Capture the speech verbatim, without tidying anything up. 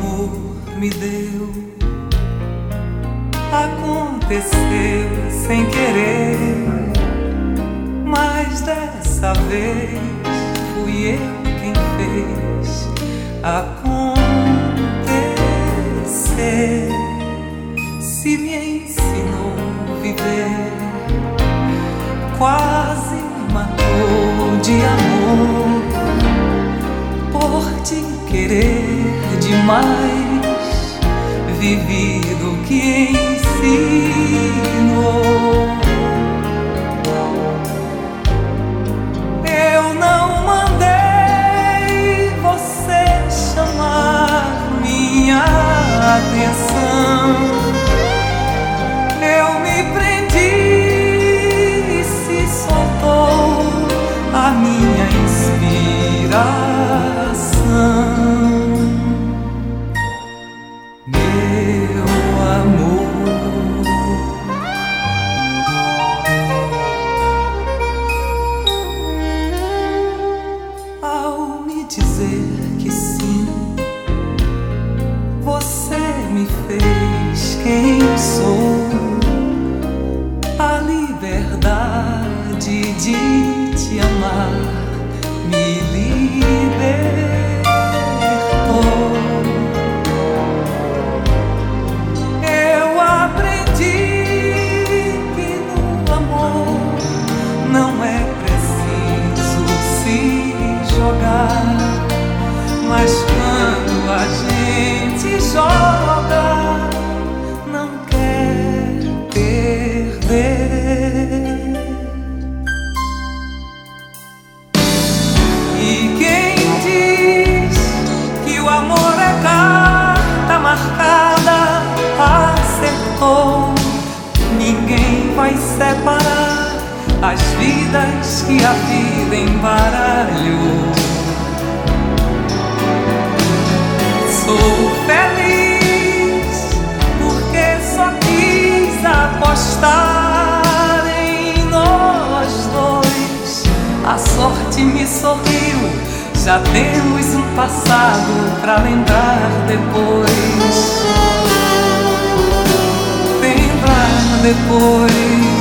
amor me deu aconteceu sem querer, mas dessa vez fui eu quem fez acontecer. Se me ensinou a viver, quase matou de amor por te querer demais, vivi do que ensinou. Eu não mandei você chamar minha atenção, eu me prendi e se soltou a minha inspiração. Meu amor, ao me dizer que sim, você me fez quem sou. A liberdade de te amar me libertou. Eu aprendi que no amor não é preciso se jogar, mas quando a gente joga, não quer perder. E quem diz que o amor é carta marcada, acertou. Ninguém vai separar as vidas que a vida embaralhou. Sou feliz porque só quis apostar em nós dois. A sorte me sorriu, já temos um passado pra lembrar depois. Lembrar depois.